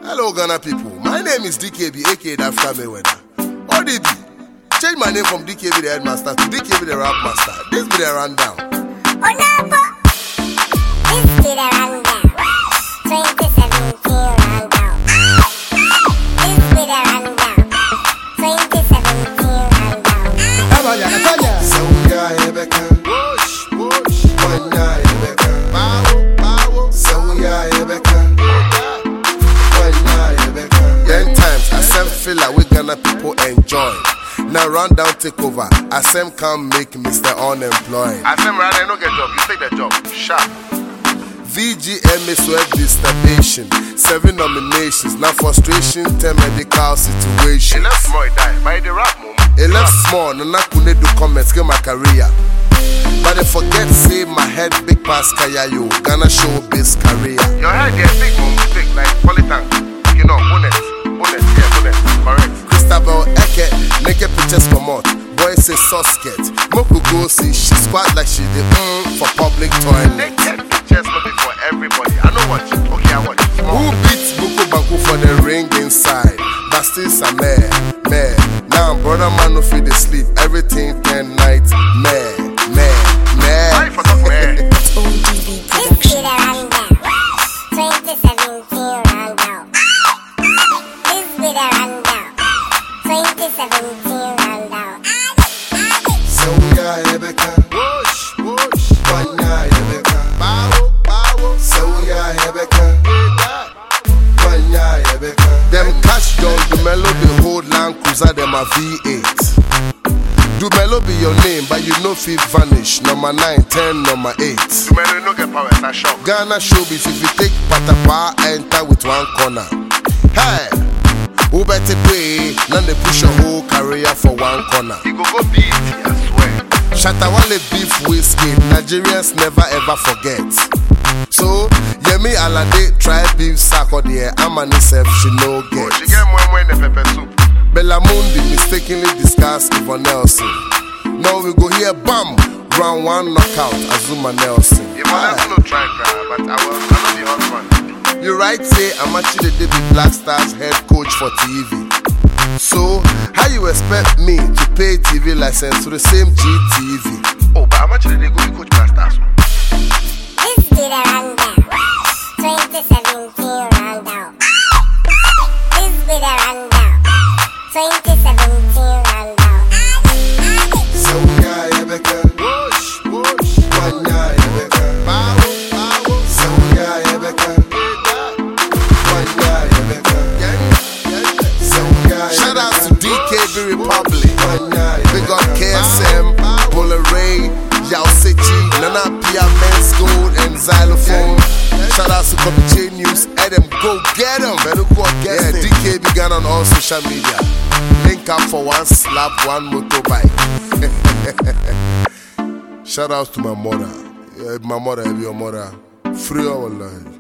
Hello Ghana people, my name is DKB aka Africa Mayweather. ODB, change my name from DKB the Headmaster to DKB the Rap Master. This be the rundown. This be the rundown. 2017 rundown. This be the rundown. 2017 rundown. So yeah, Rebecca. One night, Rebecca. So yeah, Rebecca. Times, I feel like we Ghana people enjoy. Now rundown take over. Asem can make Mr. Unemployed. Asem rather no get job, you take the job. Sharp. VGMA sweat disturbation. 7 nominations. Now frustration, 10 medical situation. It left small, it died. By the rap moment. It left small, no na kune do comments, get my career. But I forget say my head big pass kaya yo. Ghana showbiz career. Your head get big, mom, big like polytank. You know, bonnet, correct. Christabel Eke, naked pictures come out. Boy say susket. Moku go see she squat like she did for public toilet. Naked pictures not be for everybody. I know what you. Okay, I watch it. Who beats Buku Banku for the ring inside? But still some man. Now brother man no feel the sleep. Everything 10 nights. Man. Why for talk man? This be the rundown. 2017 rundown. This be the rundown. 2017 rundown. So yeah, Rebecca. One night, Rebecca. So yeah, Rebecca. One night, Rebecca. Them catch down the melody hold Land Cruiser, them a V8. Do Melo be your name, but you know fit vanish. Number 9, 10, number 8. You may no get power, that's shock. Ghana showbiz, if you take Patapa, enter with one corner. Hey, who better pay? Now they push your whole career for one corner. You go beat, I swear. Shatawale beef whiskey, Nigerians never ever forget. So, Yemi Alade try beef sack or the Amani self she no get. She get more in the pepper soup. Bellamundi mistakenly discussed Yvonne Nelson. Now we go here, bam, round 1 knockout, Azuma Nelson. Yvonne Nelson no try cry, but I know the husband. You right say I'm actually the Black Stars head coach for TV. So, how you expect me to pay TV license to the same GTV? Oh, but I'm actually the good coach Black Stars. This be the rundown. 2017 rundown. This be the rundown. 2017 rundown. So yeah, Rebecca. One night, Rebecca. So yeah, Rebecca. One night, Rebecca. So yeah. Shout out to DKB Republic. Big up KSM, Boleray, Yao City, Nana Pia Men's Gold and Xylophone. Shout out to Copy J News. Adam, go get him. Yeah, DKB Ghana on all social media. Link up for one slap, one motorbike. Shout out to my mother. My mother, your mother. Free our life.